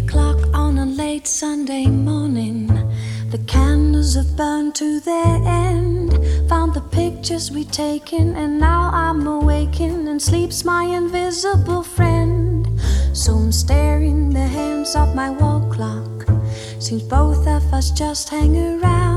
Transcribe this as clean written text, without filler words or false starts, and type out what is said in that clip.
o'clock on a late Sunday morning. The candles have burned to their end. Found the pictures we'd taken, and now I'm awakened, and sleep's my invisible friend. So I'm staring the hands of my wall clock. Seems both of us just hang around.